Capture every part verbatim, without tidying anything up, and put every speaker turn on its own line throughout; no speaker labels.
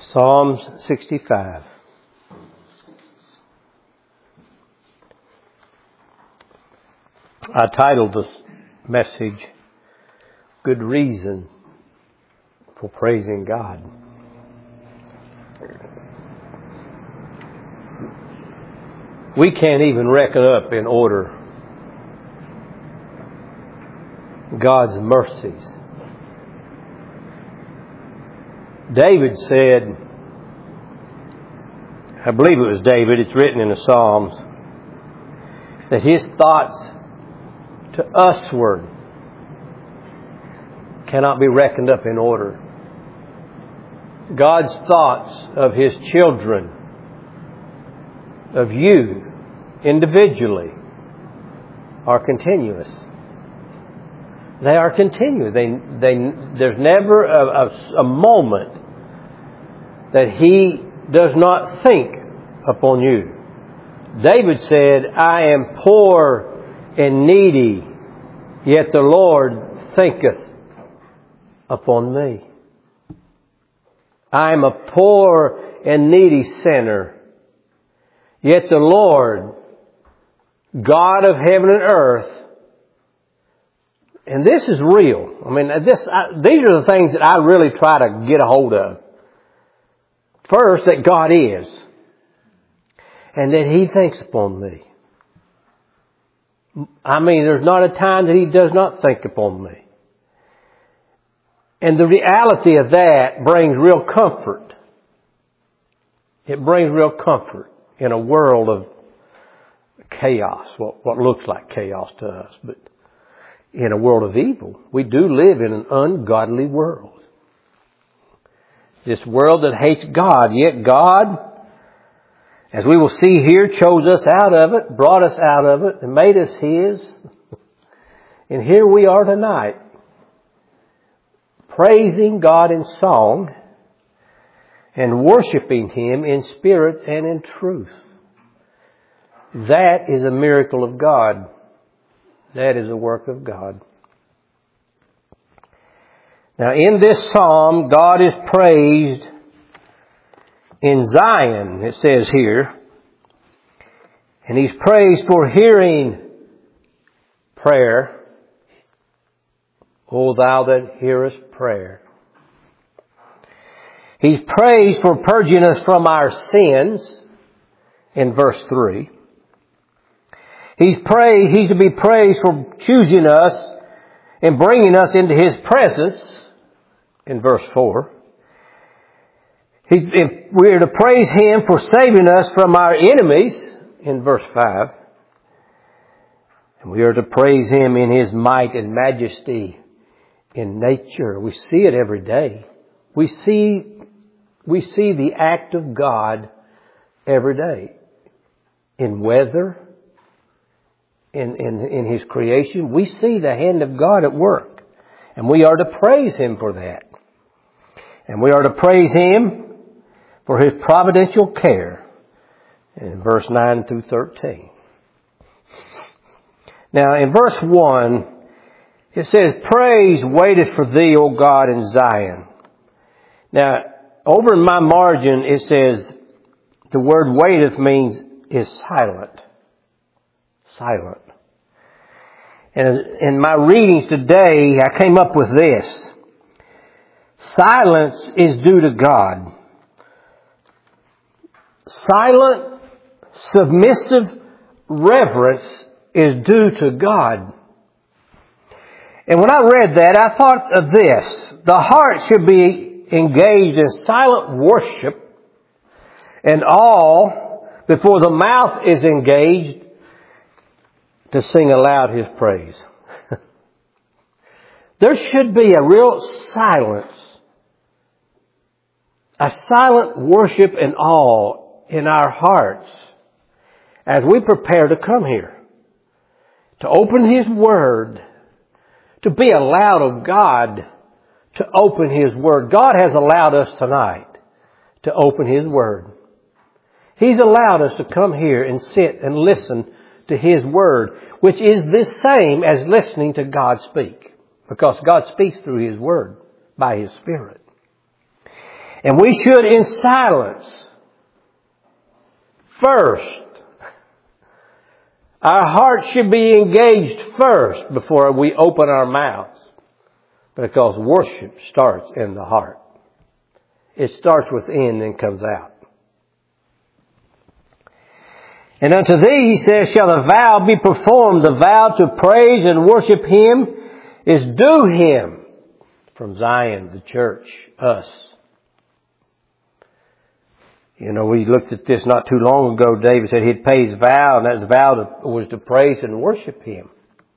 Psalms sixty-five. I titled this message, Good Reason for Praising God. We can't even reckon up in order God's mercies. David said, I believe it was David, it's written in the Psalms, that his thoughts to usward cannot be reckoned up in order. God's thoughts of His children, of you individually, are continuous. They are continuous. They, they, there's never a, a, a moment that He does not think upon you. David said, I am poor and needy, yet the Lord thinketh upon me. I am a poor and needy sinner, yet the Lord, God of heaven and earth, and this is real. I mean, this I, these are the things that I really try to get a hold of. First, that God is, and that He thinks upon me. I mean, there's not a time that He does not think upon me. And the reality of that brings real comfort. It brings real comfort in a world of chaos, what, what looks like chaos to us, but in a world of evil. We do live in an ungodly world. This world that hates God, yet God, as we will see here, chose us out of it, brought us out of it, and made us His. And here we are tonight, praising God in song and worshiping Him in spirit and in truth. That is a miracle of God. That is a work of God. Now, in this psalm, God is praised in Zion, it says here. And He's praised for hearing prayer. O Thou that hearest prayer. He's praised for purging us from our sins in verse three. He's praised, He's to be praised for choosing us and bringing us into His presence in verse four. He's, we're to praise Him for saving us from our enemies in verse five. And we are to praise Him in His might and majesty in nature. We see it every day. We see, we see the act of God every day. In weather, in, in, in His creation, we see the hand of God at work. And we are to praise Him for that. And we are to praise Him for His providential care in verse nine through thirteen. Now, in verse one, it says, Praise waiteth for thee, O God, in Zion. Now, over in my margin, it says, the word waiteth means is silent. Silent. And in my readings today, I came up with this. Silence is due to God. Silent, submissive reverence is due to God. And when I read that, I thought of this. The heart should be engaged in silent worship and awe before the mouth is engaged to sing aloud His praise. There should be a real silence, a silent worship and awe in our hearts as we prepare to come here, to open His Word, to be allowed of God to open His Word. God has allowed us tonight to open His Word. He's allowed us to come here and sit and listen to His Word, which is the same as listening to God speak, because God speaks through His Word by His Spirit. And we should, in silence, first, our heart should be engaged first before we open our mouths. Because worship starts in the heart. It starts within and comes out. And unto thee, he says, shall the vow be performed. The vow to praise and worship Him is due Him. From Zion, the church, us. You know, we looked at this not too long ago. David said he'd pay his vow, and that vow was to praise and worship Him.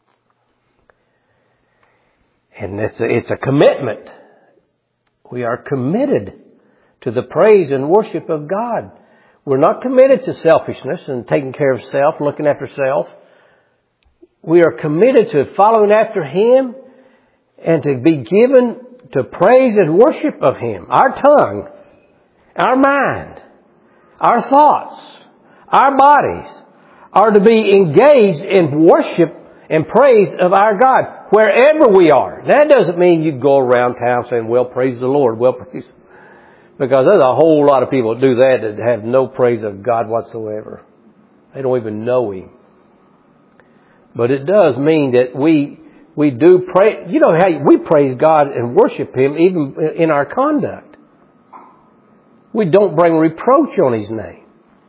And it's a, it's a commitment. We are committed to the praise and worship of God. We're not committed to selfishness and taking care of self, looking after self. We are committed to following after Him and to be given to praise and worship of Him. Our tongue, our mind, our thoughts, our bodies are to be engaged in worship and praise of our God wherever we are. That doesn't mean you go around town saying, well, praise the Lord, well, praise. Because there's a whole lot of people that do that that have no praise of God whatsoever. They don't even know Him. But it does mean that we we do pray. You know how we praise God and worship Him even in our conduct. We don't bring reproach on His name.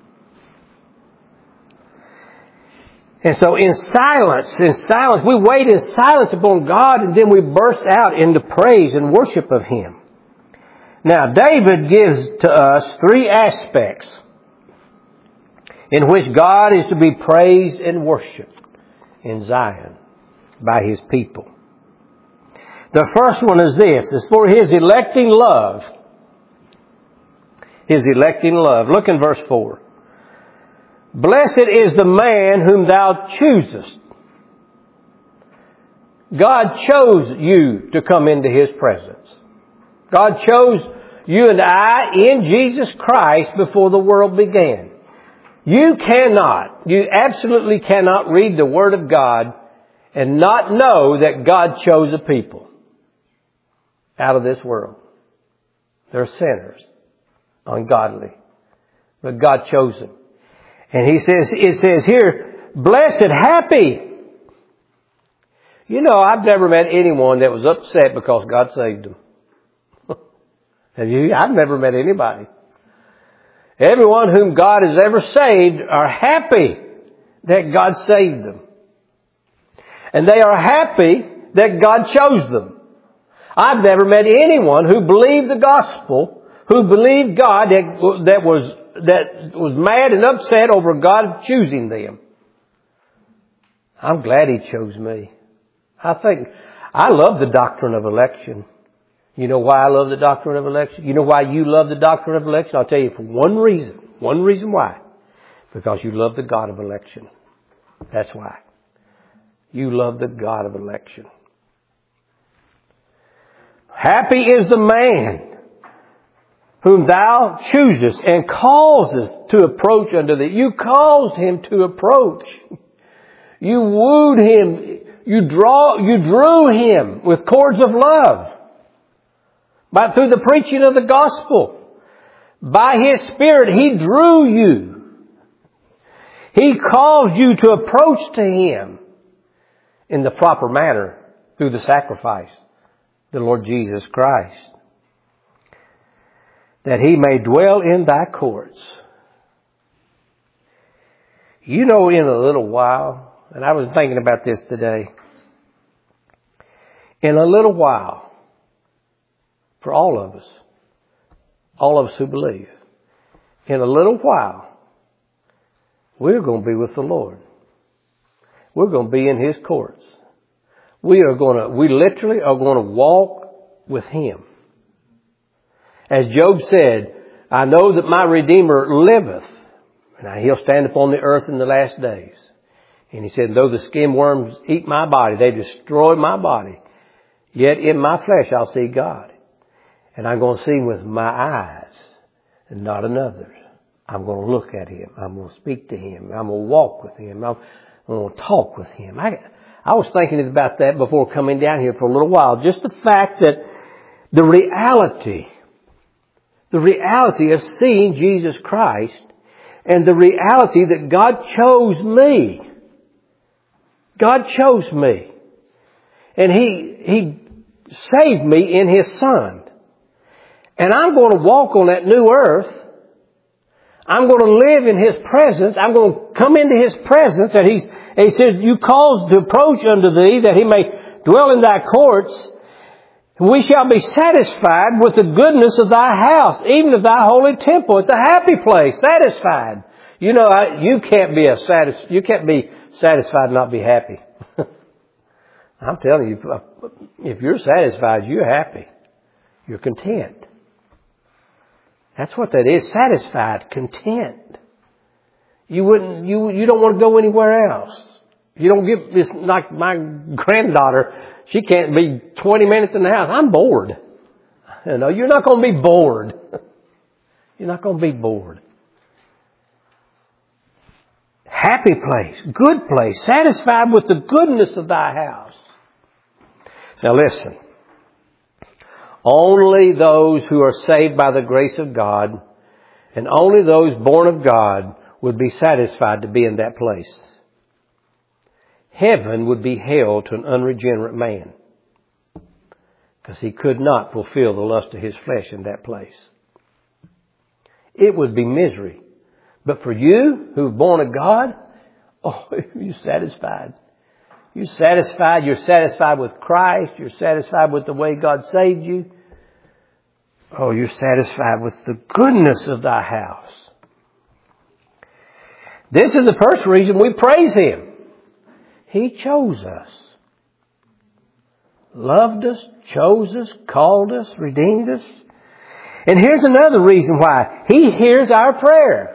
And so in silence, in silence, we wait in silence upon God, and then we burst out into praise and worship of Him. Now, David gives to us three aspects in which God is to be praised and worshiped in Zion by His people. The first one is this, is for His electing love. His electing love. Look in verse four. Blessed is the man whom thou choosest. God chose you to come into His presence. God chose you and I in Jesus Christ before the world began. You cannot, you absolutely cannot read the Word of God and not know that God chose a people out of this world. They're sinners, ungodly, but God chose them. And He says, it says here, blessed, happy. You know, I've never met anyone that was upset because God saved them. Have you? I've never met anybody. Everyone whom God has ever saved are happy that God saved them. And they are happy that God chose them. I've never met anyone who believed the gospel, who believed God, that, that was that was mad and upset over God choosing them. I'm glad He chose me. I think, I love the doctrine of election. You know why I love the doctrine of election? You know why you love the doctrine of election? I'll tell you for one reason. One reason why. Because you love the God of election. That's why. You love the God of election. Happy is the man whom thou choosest and causest to approach unto thee. You caused him to approach. You wooed him. You draw, you drew him with cords of love. But through the preaching of the gospel, by His Spirit, He drew you. He caused you to approach to Him in the proper manner through the sacrifice, the Lord Jesus Christ, that He may dwell in thy courts. You know, in a little while, and I was thinking about this today, in a little while, for all of us, all of us who believe, in a little while, we're going to be with the Lord. We're going to be in His courts. We are going to, we literally are going to walk with Him. As Job said, I know that my Redeemer liveth, and He'll stand upon the earth in the last days. And He said, though the skin worms eat my body, they destroy my body, yet in my flesh I'll see God. And I'm going to see Him with my eyes and not another's. I'm going to look at Him. I'm going to speak to Him. I'm going to walk with Him. I'm going to talk with Him. I, I was thinking about that before coming down here for a little while. Just the fact that the reality The reality of seeing Jesus Christ and the reality that God chose me. God chose me. And He, He saved me in His Son. And I'm going to walk on that new earth. I'm going to live in His presence. I'm going to come into His presence. And He's, and He says, you caused to approach unto Thee that He may dwell in Thy courts. We shall be satisfied with the goodness of Thy house, even of Thy holy temple. It's a happy place, satisfied. You know, I, you can't be a satis, you can't be satisfied and not be happy. I'm telling you, if you're satisfied, you're happy. You're content. That's what that is, satisfied, content. You wouldn't, you, you don't want to go anywhere else. You don't get this, like my granddaughter, she can't be twenty minutes in the house. I'm bored. You know, you're not going to be bored. You're not going to be bored. Happy place, good place, satisfied with the goodness of Thy house. Now listen. Only those who are saved by the grace of God and only those born of God would be satisfied to be in that place. Heaven would be hell to an unregenerate man because he could not fulfill the lust of his flesh in that place. It would be misery. But for you who are born of God, oh, you're satisfied. You're satisfied. You're satisfied with Christ. You're satisfied with the way God saved you. Oh, you're satisfied with the goodness of Thy house. This is the first reason we praise Him. He chose us. Loved us, chose us, called us, redeemed us. And here's another reason why. He hears our prayer.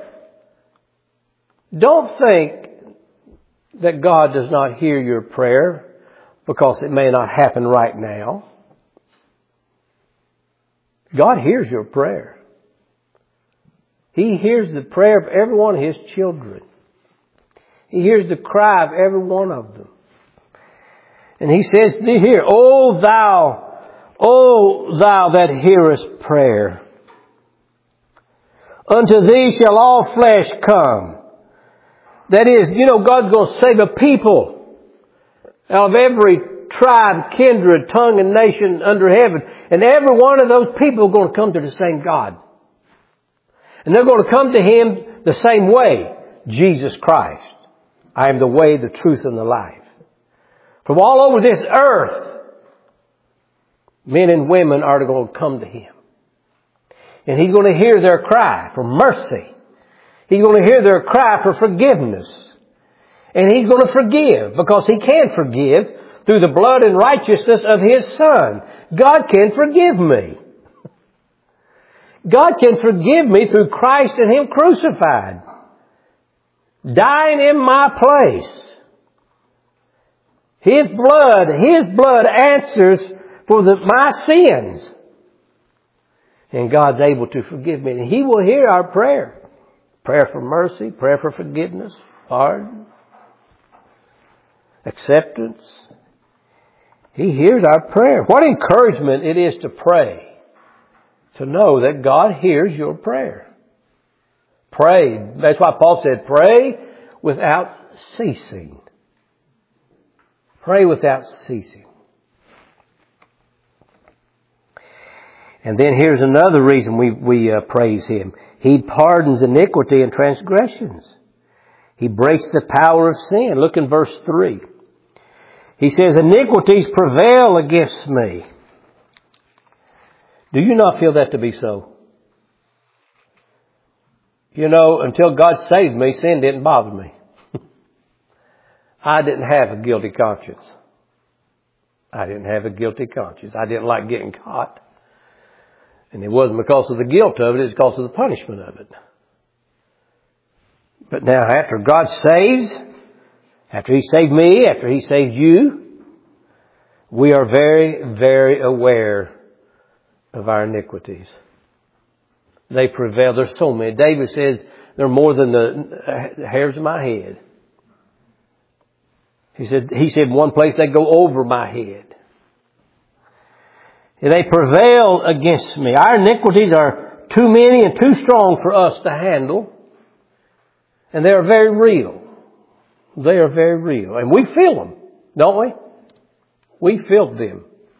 Don't think that God does not hear your prayer because it may not happen right now. God hears your prayer. He hears the prayer of every one of His children. He hears the cry of every one of them. And He says here, O thou, O thou that hearest prayer, unto Thee shall all flesh come. That is, you know, God's going to save a people out of every tribe, kindred, tongue, and nation under heaven. And every one of those people are going to come to the same God. And they're going to come to Him the same way, Jesus Christ. I am the way, the truth, and the life. From all over this earth, men and women are going to come to Him. And He's going to hear their cry for mercy. He's going to hear their cry for forgiveness. And He's going to forgive because He can forgive through the blood and righteousness of His Son. God can forgive me. God can forgive me through Christ and Him crucified. Dying in my place. His blood, His blood answers for the, my sins. And God's able to forgive me. And He will hear our prayer. Prayer for mercy, prayer for forgiveness, pardon, acceptance. He hears our prayer. What encouragement it is to pray. To know that God hears your prayer. Pray. That's why Paul said, pray without ceasing. Pray without ceasing. And then here's another reason we, we uh, praise Him. He pardons iniquity and transgressions. He breaks the power of sin. Look in verse three. He says, iniquities prevail against me. Do you not feel that to be so? You know, until God saved me, sin didn't bother me. I didn't have a guilty conscience. I didn't have a guilty conscience. I didn't like getting caught. And it wasn't because of the guilt of it, it's because of the punishment of it. But now after God saves, after He saved me, after He saved you, we are very, very aware of our iniquities. They prevail. There's so many. David says they're more than the hairs of my head. He said, he said one place they go over my head. They prevail against me. Our iniquities are too many and too strong for us to handle. And they are very real. They are very real. And we feel them, don't we? We feel them.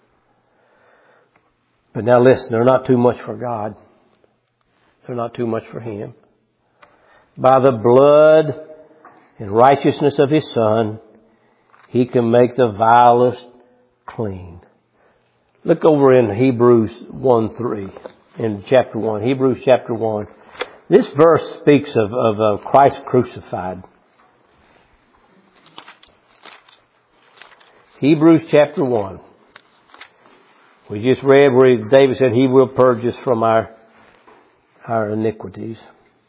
But now listen, they're not too much for God. They're not too much for Him. By the blood and righteousness of His Son, He can make the vilest clean. Look over in Hebrews one three, in chapter one. Hebrews chapter one. This verse speaks of, of uh, Christ crucified. Hebrews chapter one. We just read where David said He will purge us from our, our iniquities.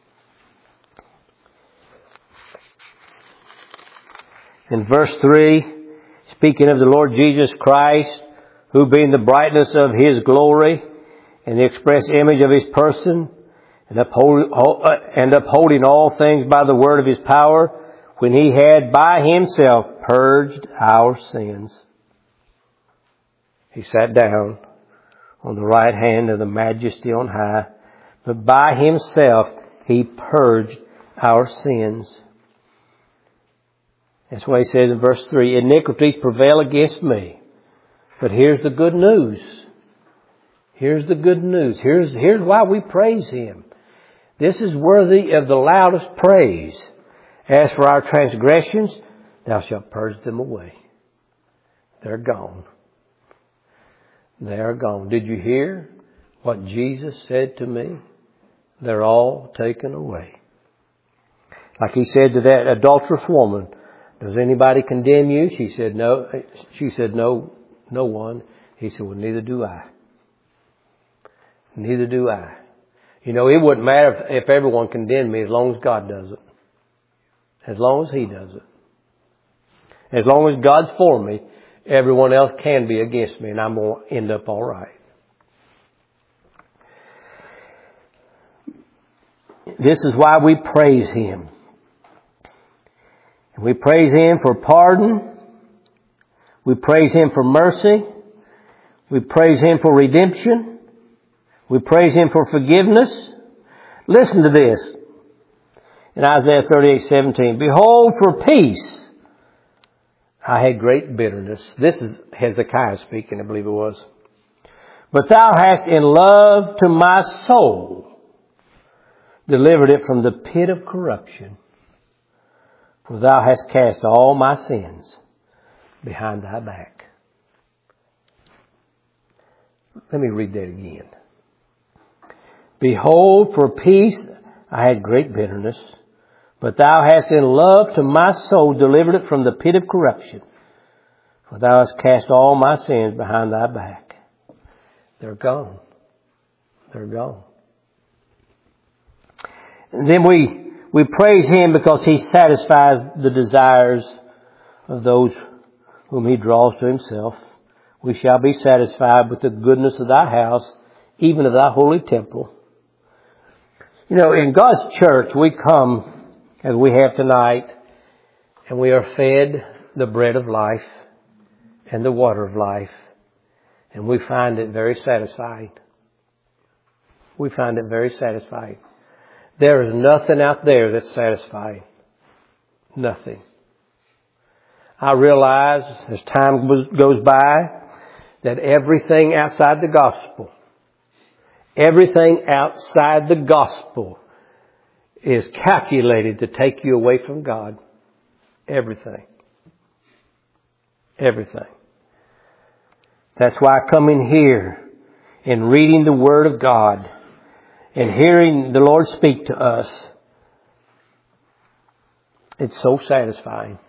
In verse three, speaking of the Lord Jesus Christ, who being the brightness of His glory and the express image of His person, and, uphold, and upholding all things by the word of His power, when He had by Himself purged our sins, He sat down on the right hand of the Majesty on high, but by Himself He purged our sins. That's why He says in verse three, iniquities prevail against me. But here's the good news. Here's the good news. Here's, here's why we praise Him. This is worthy of the loudest praise. As for our transgressions, Thou shalt purge them away. They're gone. They are gone. Did you hear what Jesus said to me? They're all taken away. Like He said to that adulterous woman, does anybody condemn you? She said, no. She said, no, no one. He said, well, neither do I. Neither do I. You know, it wouldn't matter if, if everyone condemned me as long as God does it. As long as He does it. As long as God's for me, everyone else can be against me and I'm going to end up all right. This is why we praise Him. We praise Him for pardon. We praise Him for mercy. We praise Him for redemption. We praise Him for forgiveness. Listen to this. In Isaiah thirty-eight seventeen, behold, for peace I had great bitterness. This is Hezekiah speaking, I believe it was. But Thou hast in love to my soul delivered it from the pit of corruption. For Thou hast cast all my sins behind Thy back. Let me read that again. Behold, for peace I had great bitterness, but Thou hast in love to my soul delivered it from the pit of corruption. For Thou hast cast all my sins behind Thy back. They're gone. They're gone. And then we We praise Him because He satisfies the desires of those whom He draws to Himself. We shall be satisfied with the goodness of Thy house, even of Thy holy temple. You know, in God's church, we come as we have tonight, and we are fed the bread of life and the water of life, and we find it very satisfying. We find it very satisfying. There is nothing out there that's satisfying. Nothing. I realize as time goes by that everything outside the gospel, everything outside the gospel is calculated to take you away from God. Everything. Everything. That's why coming here and reading the Word of God and hearing the Lord speak to us, it's so satisfying.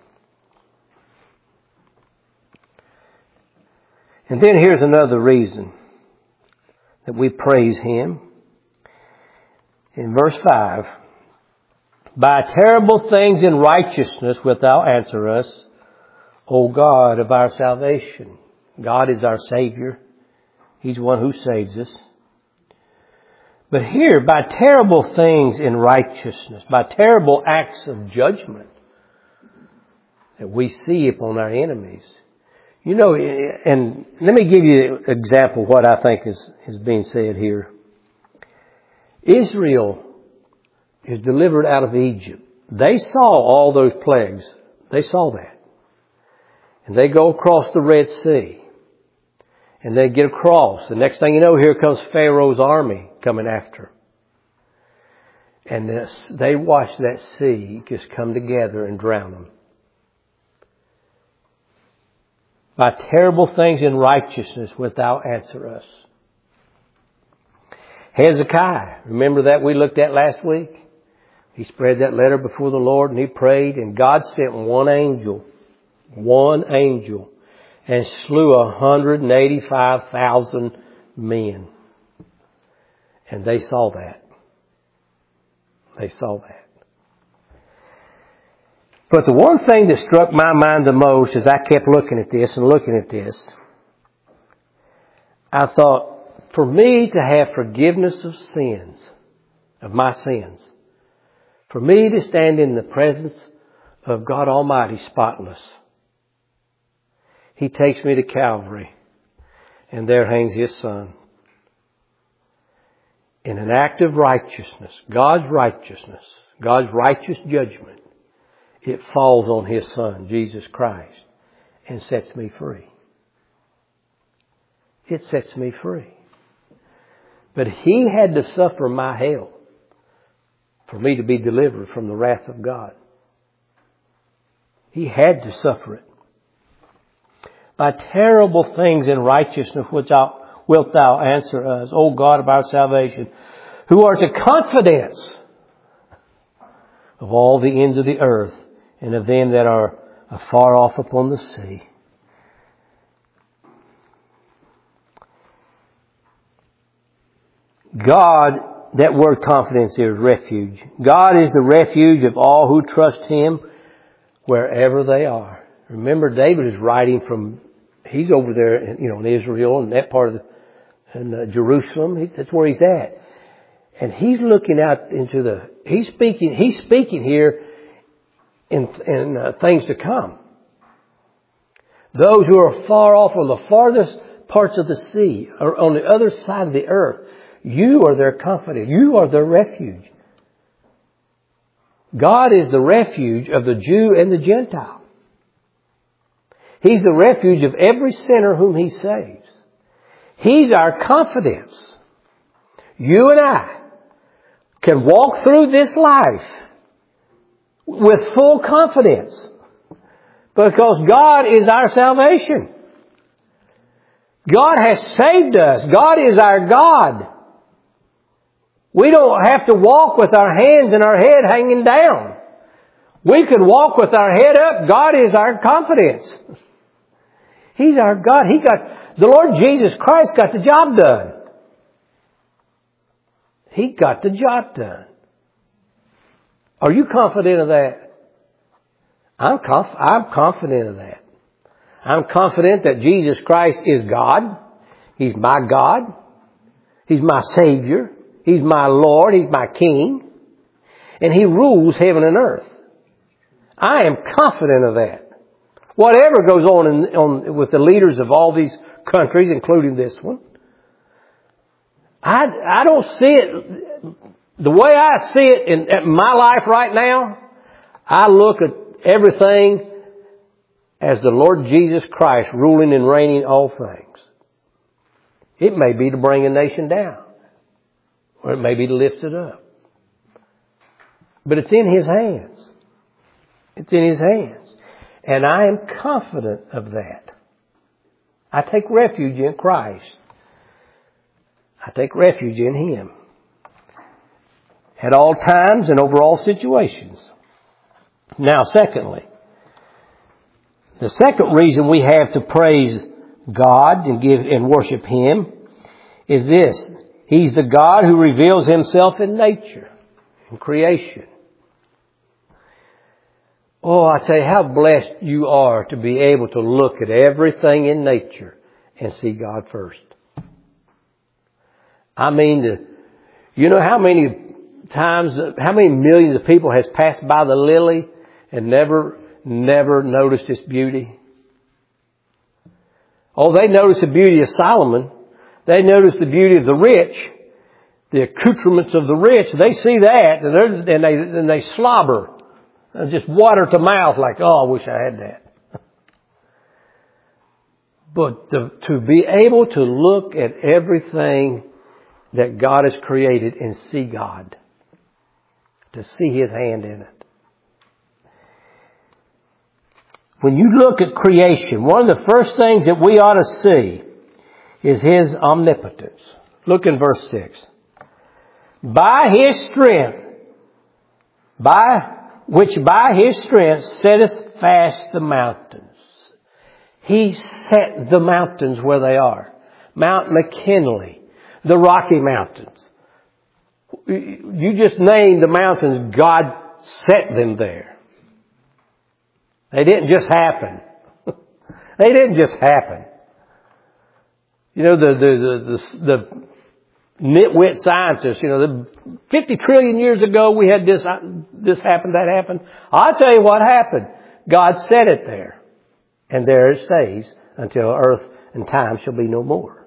And then here's another reason that we praise Him. In verse five, by terrible things in righteousness wilt Thou answer us, O God of our salvation. God is our Savior. He's the one who saves us. But here, by terrible things in righteousness, by terrible acts of judgment that we see upon our enemies. You know, and let me give you an example of what I think is, is being said here. Israel is delivered out of Egypt. They saw all those plagues. They saw that. And they go across the Red Sea. And they get across. The next thing you know, here comes Pharaoh's army coming after. And this, they watch that sea just come together and drown them. By terrible things in righteousness wilt thou answer us. Hezekiah, remember that we looked at last week? He spread that letter before the Lord and he prayed, and God sent one angel, one angel, and slew one hundred eighty-five thousand men. And they saw that. They saw that. But the one thing that struck my mind the most as I kept looking at this and looking at this, I thought, for me to have forgiveness of sins, of my sins, for me to stand in the presence of God Almighty spotless, He takes me to Calvary, and there hangs His Son. In an act of righteousness, God's righteousness, God's righteous judgment, it falls on His Son, Jesus Christ, and sets me free. It sets me free. But He had to suffer my hell for me to be delivered from the wrath of God. He had to suffer it. By terrible things in righteousness which thou, wilt thou answer us, O God of our salvation, who art the confidence of all the ends of the earth, and of them that are afar off upon the sea. God, that word confidence here is refuge. God is the refuge of all who trust Him wherever they are. Remember, David is writing from, he's over there, in, you know, in Israel and that part of the, in uh, Jerusalem. He, that's where he's at. And he's looking out into the, he's speaking, he's speaking here in, in uh, things to come. Those who are far off on the farthest parts of the sea, or on the other side of the earth, you are their confidence. You are their refuge. God is the refuge of the Jew and the Gentile. He's the refuge of every sinner whom He saves. He's our confidence. You and I can walk through this life with full confidence because God is our salvation. God has saved us. God is our God. We don't have to walk with our hands and our head hanging down. We can walk with our head up. God is our confidence. He's our God. He got, the Lord Jesus Christ got the job done. He got the job done. Are you confident of that? I'm, conf- I'm confident of that. I'm confident that Jesus Christ is God. He's my God. He's my Savior. He's my Lord. He's my King. And He rules heaven and earth. I am confident of that. Whatever goes on, in, on with the leaders of all these countries, including this one, I, I don't see it the way I see it in, in my life right now. I look at everything as the Lord Jesus Christ ruling and reigning all things. It may be to bring a nation down, or it may be to lift it up. But it's in His hands. It's in His hands. And I am confident of that. I take refuge in Christ. I take refuge in Him. At all times and over all situations. Now, secondly, the second reason we have to praise God and give and worship Him is this. He's the God who reveals Himself in nature, in creation. Oh, I tell you how blessed you are to be able to look at everything in nature and see God first. I mean, the, you know how many times, how many millions of people has passed by the lily and never, never noticed its beauty? Oh, they noticed the beauty of Solomon. They noticed the beauty of the rich. the accoutrements of the rich, they see that and, they're, and they and they slobber. And just water to mouth like, oh, I wish I had that. But to, to be able to look at everything that God has created and see God. To see His hand in it. When you look at creation, one of the first things that we ought to see is His omnipotence. Look in verse six. By His strength, by which by His strength setteth fast the mountains. He set the mountains where they are. Mount McKinley, the Rocky Mountains. You just name the mountains, God set them there. They didn't just happen. They didn't just happen. You know, the, the, the, the nitwit scientists, you know, the fifty trillion years ago we had this, this happened, that happened. I'll tell you what happened. God set it there. And there it stays until earth and time shall be no more.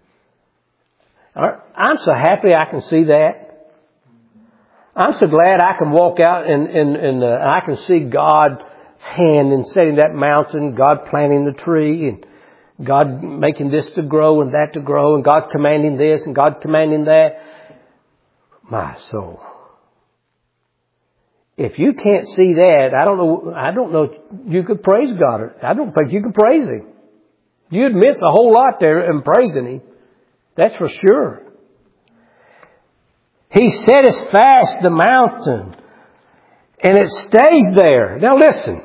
I'm so happy I can see that. I'm so glad I can walk out and, and, and uh, I can see God hand in setting that mountain, God planting the tree, and God making this to grow and that to grow, and God commanding this and God commanding that. My soul. If you can't see that, I don't know, I don't know if you could praise God. I don't think you can praise Him. You'd miss a whole lot there in praising Him. That's for sure. He setteth fast the mountain, and it stays there. Now listen.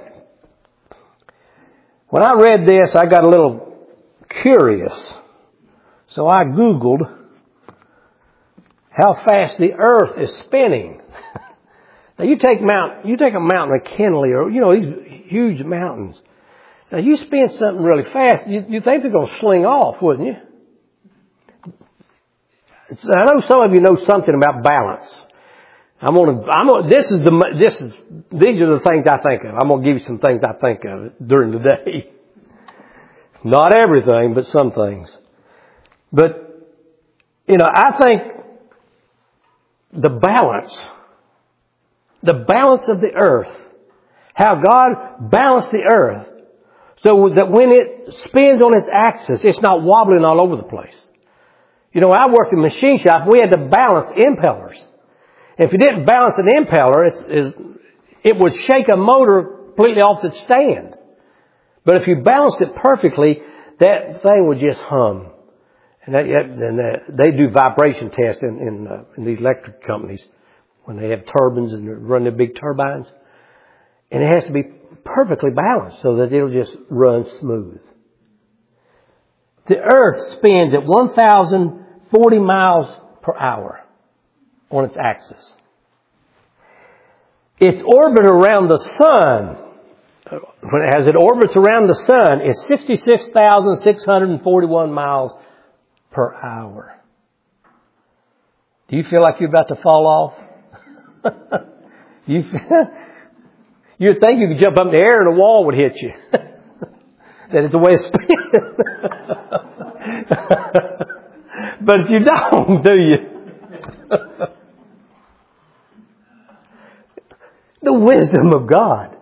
When I read this, I got a little curious. So I Googled how fast the earth is spinning. Now you take Mount, you take a Mount McKinley, or, you know, these huge mountains. Now you spin something really fast, you, you think they're going to sling off, wouldn't you? I know some of you know something about balance. I'm gonna, I'm gonna, this is the, this is, these are the things I think of. I'm gonna give you some things I think of during the day. Not everything, but some things. But, you know, I think the balance, the balance of the earth, how God balanced the earth so that when it spins on its axis, it's not wobbling all over the place. You know, I worked in a machine shop, we had to balance impellers. If you didn't balance an impeller, it's, it's, it would shake a motor completely off its stand. But if you balanced it perfectly, that thing would just hum. And, that, and that, they do vibration tests in, in, uh, in these electric companies when they have turbines and run their big turbines. And it has to be perfectly balanced so that it'll just run smooth. The earth spins at one thousand forty miles per hour on its axis. Its orbit around the sun, as it orbits around the sun, is sixty-six thousand six hundred forty-one miles per hour. Do you feel like you're about to fall off? you You'd think you could jump up in the air and a wall would hit you. That is the way it spins. But you don't, do you? The wisdom of God.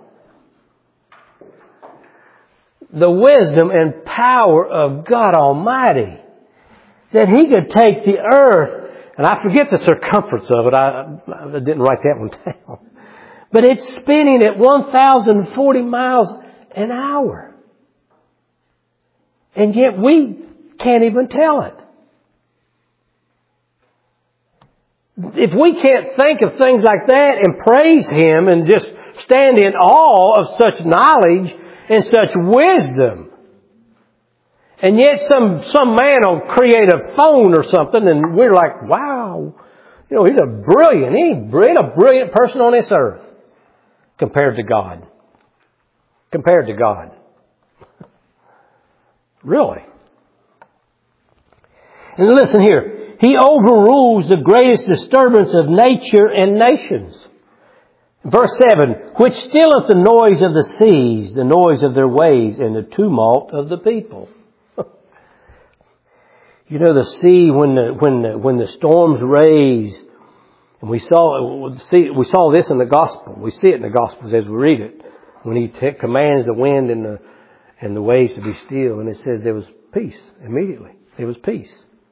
The wisdom and power of God Almighty. That He could take the earth, and I forget the circumference of it. I, I didn't write that one down. But it's spinning at one thousand forty miles an hour. And yet we can't even tell it. If we can't think of things like that and praise Him and just stand in awe of such knowledge and such wisdom, and yet some, some man will create a phone or something and we're like, wow, you know, he's a brilliant, he ain't a brilliant person on this earth compared to God. Compared to God. Really. And listen here. He overrules the greatest disturbance of nature and nations. Verse seven, which stilleth the noise of the seas, the noise of their waves, and the tumult of the people. You know, the sea, when the, when the, when the storms raise, and we saw, see, we saw this in the gospel. We see it in the gospels as we read it. When he t- commands the wind and the, and the waves to be still, and it says there was peace immediately. There was peace.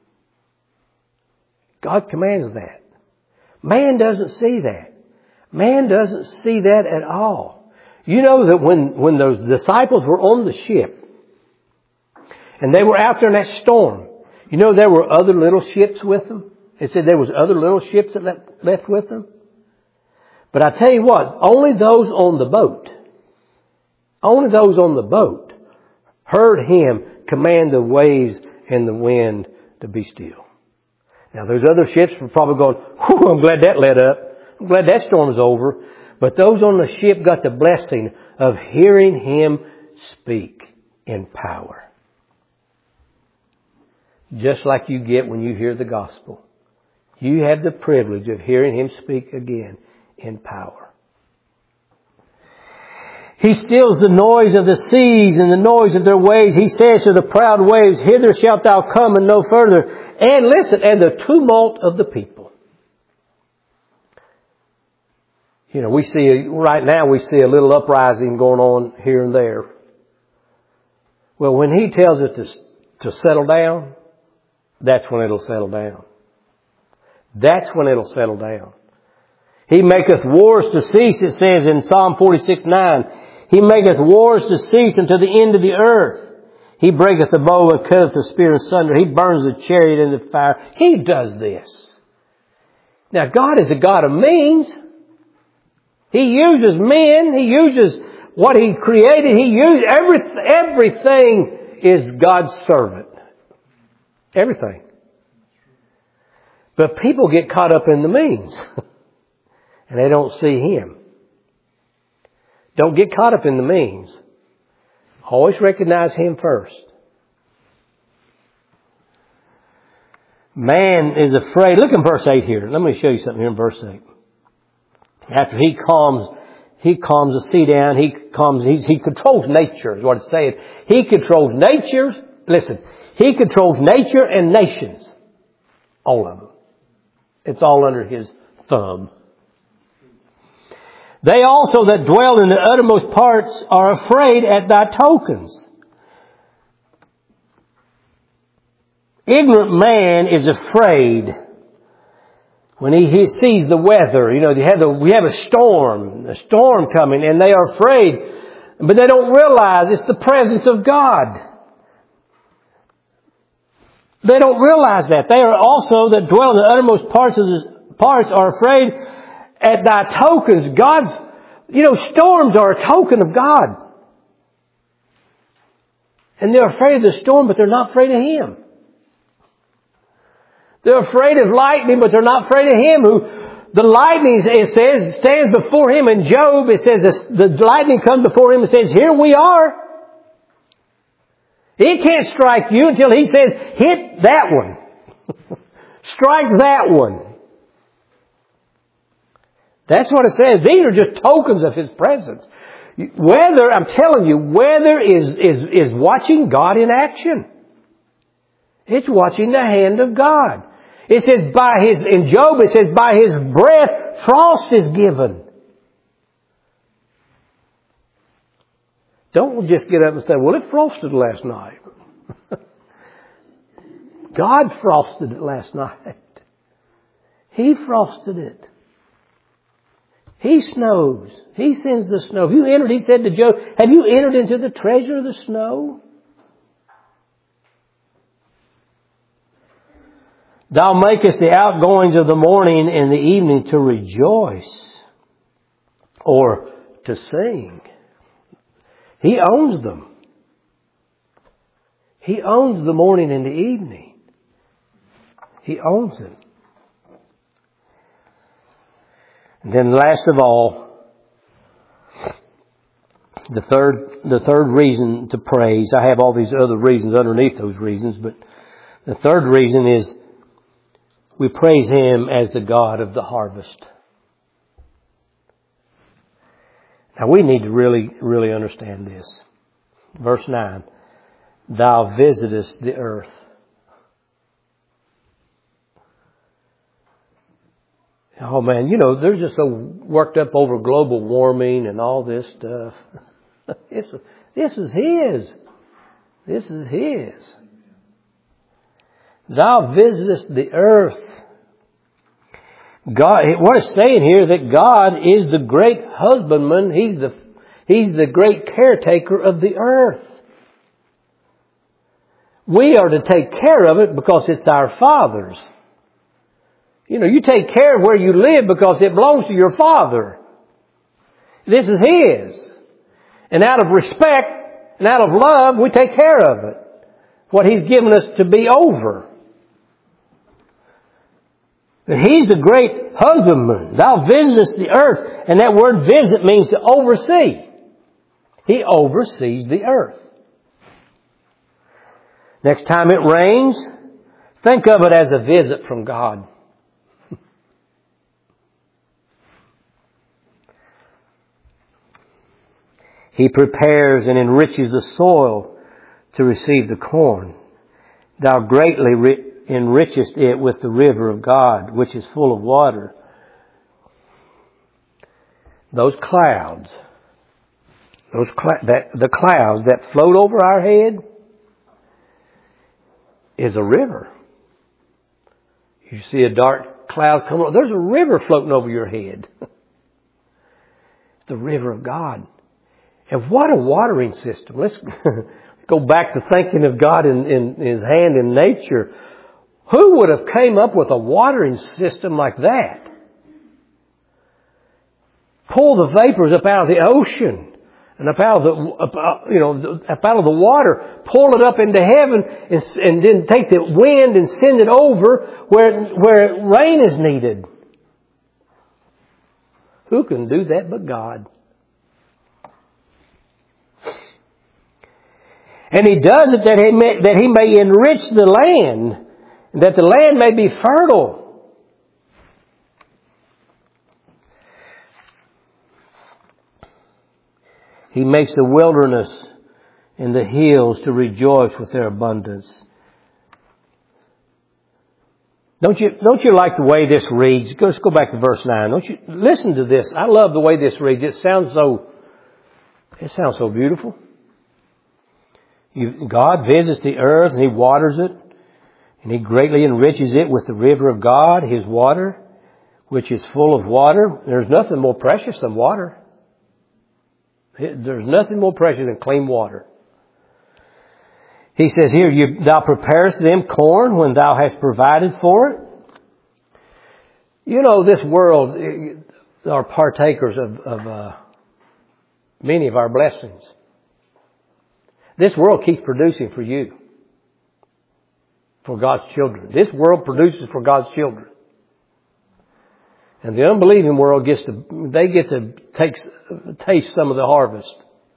God commands that. Man doesn't see that. Man doesn't see that at all. You know that when, when those disciples were on the ship, and they were out there in that storm, you know there were other little ships with them? It said there was other little ships that left, left with them. But I tell you what, only those on the boat, only those on the boat heard him command the waves and the wind to be still. Now those other ships were probably going, whew, I'm glad that let up. I'm glad that storm's over. But those on the ship got the blessing of hearing him speak in power. Just like you get when you hear the gospel. You have the privilege of hearing him speak again in power. He stills the noise of the seas and the noise of their waves. He says to the proud waves, hither shalt thou come and no further. And listen, and the tumult of the people. You know, we see, right now we see a little uprising going on here and there. Well, when he tells it to, to settle down, that's when it'll settle down. That's when it'll settle down. He maketh wars to cease, it says in Psalm forty-six nine. He maketh wars to cease unto the end of the earth. He breaketh the bow and cutteth the spear in sunder. He burns the chariot in the fire. He does this. Now God is a God of means. He uses men. He uses what He created. He uses every, everything is God's servant. Everything. But people get caught up in the means. And they don't see Him. Don't get caught up in the means. Always recognize Him first. Man is afraid. Look in verse eight here. Let me show you something here in verse eight. After he calms, he calms the sea down. He calms, he, he controls nature is what it's saying. He controls nature. Listen, He controls nature and nations. All of them. It's all under His thumb. They also that dwell in the uttermost parts are afraid at thy tokens. Ignorant man is afraid when he, he sees the weather. You know, they have the, we have a storm, a storm coming, and they are afraid. But they don't realize it's the presence of God. They don't realize that. They are also that dwell in the uttermost parts of the parts are afraid at thy tokens. God's, you know, storms are a token of God. And they're afraid of the storm, but they're not afraid of Him. They're afraid of lightning, but they're not afraid of Him. Who the lightning, it says, stands before Him. In Job, it says the lightning comes before Him and says, here we are. He can't strike you until He says, hit that one. Strike that one. That's what it says. These are just tokens of His presence. Weather, I'm telling you, weather is, is, is watching God in action. It's watching the hand of God. It says by His, in Job it says by His breath frost is given. Don't just get up and say, well, it frosted last night. God frosted it last night. He frosted it. He snows. He sends the snow. Have you entered, He said to Job, have you entered into the treasure of the snow? Thou makest the outgoings of the morning and the evening to rejoice or to sing. He owns them. He owns the morning and the evening. He owns it. And then last of all, the third, the third reason to praise. I have all these other reasons underneath those reasons, but the third reason is we praise Him as the God of the harvest. Now we need to really, really understand this. Verse nine. Thou visitest the earth. Oh man, you know, they're just so worked up over global warming and all this stuff. It's, this is His. This is His. Thou visitest the earth. God, what it's saying here that God is the great husbandman. He's the, He's the great caretaker of the earth. We are to take care of it because it's our Father's. You know, you take care of where you live because it belongs to your Father. This is His. And out of respect and out of love, we take care of it. What He's given us to be over. But He's the great husbandman. Thou visitest the earth. And that word visit means to oversee. He oversees the earth. Next time it rains, think of it as a visit from God. He prepares and enriches the soil to receive the corn. Thou greatly ri- enrichest it with the river of God, which is full of water. Those clouds, those cl- that the clouds that float over our head is a river. You see a dark cloud come over, there's a river floating over your head. It's the river of God. And what a watering system. Let's go back to thinking of God in, in His hand in nature. Who would have came up with a watering system like that? Pull the vapors up out of the ocean and up out of the, up, you know, up out of the water, pull it up into heaven, and, and then take the wind and send it over where where rain is needed. Who can do that but God? And He does it that he may, that He may enrich the land, that the land may be fertile. He makes the wilderness and the hills to rejoice with their abundance. Don't you, don't you like the way this reads? Let's go back to verse nine. Don't you listen to this? I love the way this reads. It sounds so, it sounds so beautiful. You, God visits the earth and He waters it, and He greatly enriches it with the river of God, His water, which is full of water. There's nothing more precious than water. There's nothing more precious than clean water. He says here, you, thou preparest them corn when thou hast provided for it. You know, this world are partakers of, of uh, many of our blessings. This world keeps producing for you. For God's children. This world produces for God's children. And the unbelieving world gets to, they get to take, taste some of the harvest.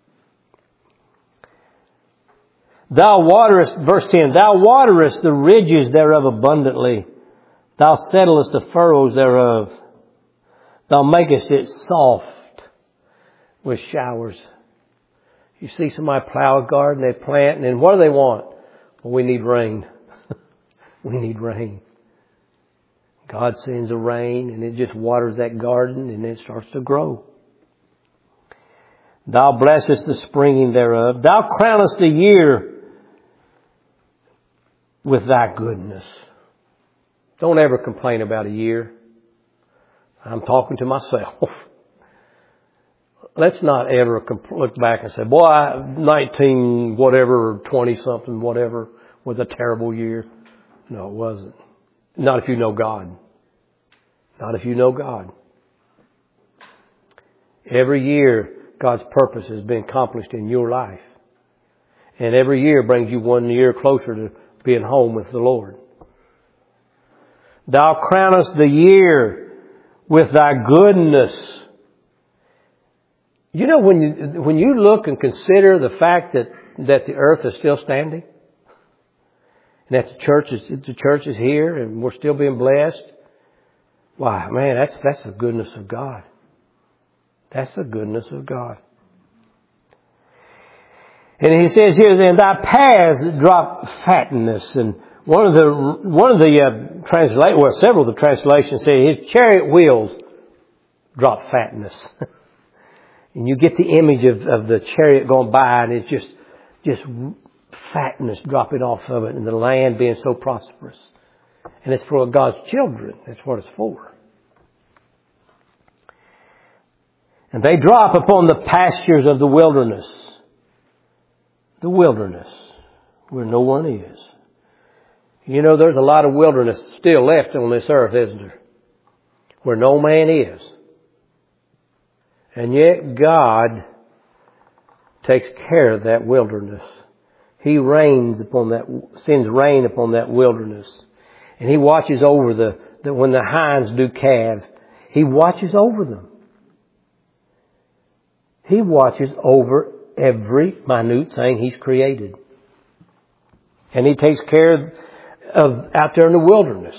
Thou waterest, verse ten, thou waterest the ridges thereof abundantly. Thou settlest the furrows thereof. Thou makest it soft with showers. You see somebody plow a garden, they plant, and then what do they want? Well, we need rain. We need rain. God sends a rain, and it just waters that garden, and it starts to grow. Thou blessest the springing thereof. Thou crownest the year with thy goodness. Don't ever complain about a year. I'm talking to myself. Let's not ever look back and say, boy, nineteen whatever, twenty something, whatever, was a terrible year. No, it wasn't. Not if you know God. Not if you know God. Every year, God's purpose has been accomplished in your life. And every year brings you one year closer to being home with the Lord. Thou crownest the year with thy goodness. You know, when you, when you look and consider the fact that, that the earth is still standing, and that the church is, the church is here and we're still being blessed, wow, man, that's, that's the goodness of God. That's the goodness of God. And He says here, then thy paths drop fatness, and One of the one of the uh, translate well, several of the translations say his chariot wheels drop fatness, and you get the image of, of the chariot going by, and it's just just fatness dropping off of it, and the land being so prosperous. And it's for God's children. That's what it's for. And they drop upon the pastures of the wilderness. The wilderness, where no one is. You know, there's a lot of wilderness still left on this earth, isn't there? Where no man is. And yet God takes care of that wilderness. He rains upon that, sends rain upon that wilderness. And He watches over the, the when the hinds do calve, He watches over them. He watches over every minute thing He's created. And He takes care of out there in the wilderness.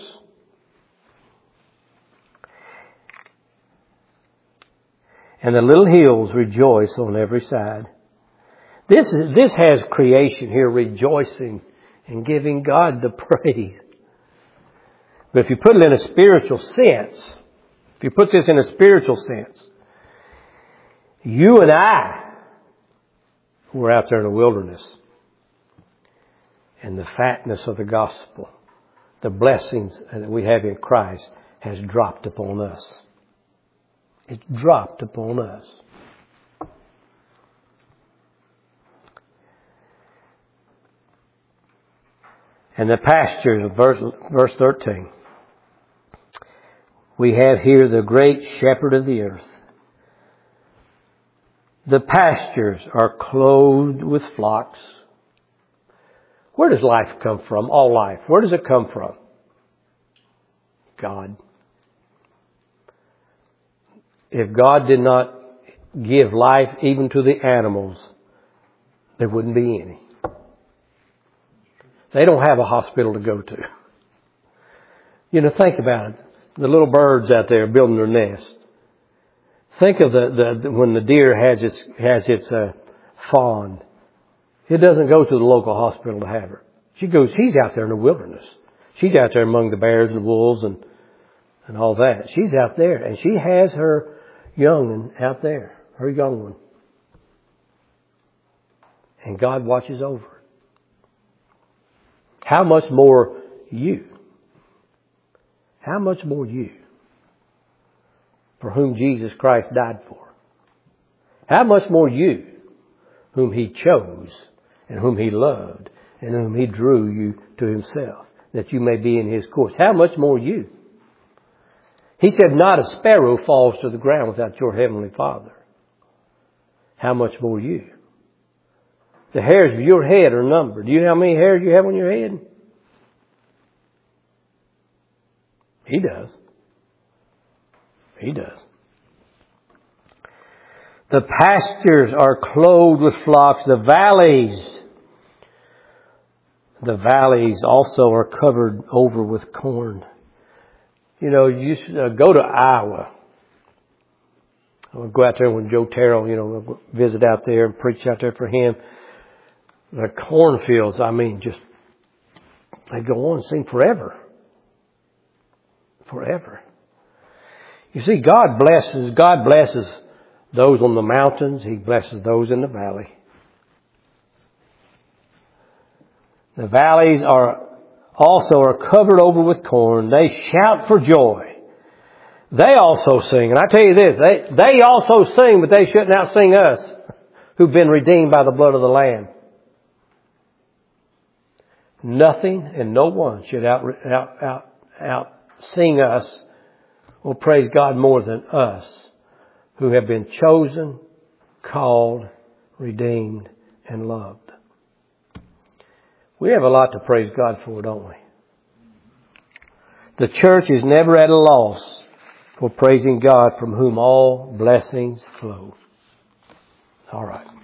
And the little hills rejoice on every side. This is, this has creation here rejoicing and giving God the praise. But if you put it in a spiritual sense, if you put this in a spiritual sense, you and I were out there in the wilderness. And the fatness of the gospel, the blessings that we have in Christ has dropped upon us. It's dropped upon us. And the pastures of verse, verse thirteen. We have here the great shepherd of the earth. The pastures are clothed with flocks. Where does life come from? All life. Where does it come from? God. If God did not give life even to the animals, there wouldn't be any. They don't have a hospital to go to. You know, think about it. The little birds out there building their nest. Think of the, the when the deer has its has its uh, fawn. It doesn't go to the local hospital to have her. She goes. She's out there in the wilderness. She's out there among the bears and wolves and and all that. She's out there, and she has her young one out there, her young one, and God watches over her. How much more you? How much more you? For whom Jesus Christ died for. How much more you? Whom He chose and whom He loved and whom He drew you to Himself, that you may be in His course. How much more you? He said, not a sparrow falls to the ground without your heavenly Father. How much more you? The hairs of your head are numbered. Do you know how many hairs you have on your head? He does. He does. The pastures are clothed with flocks. The valleys, the valleys also are covered over with corn. You know, you should, uh, go to Iowa. I'll go out there when Joe Terrell, you know, we'll visit out there and preach out there for him. The cornfields, I mean, just, they go on and sing forever. Forever. You see, God blesses, God blesses those on the mountains. He blesses those in the valley. The valleys are also are covered over with corn. They shout for joy. They also sing. And I tell you this, they, they also sing, but they shouldn't out-sing us who've been redeemed by the blood of the Lamb. Nothing and no one should out, out, out, out sing us or praise God more than us who have been chosen, called, redeemed, and loved. We have a lot to praise God for, don't we? The church is never at a loss for praising God from whom all blessings flow. All right.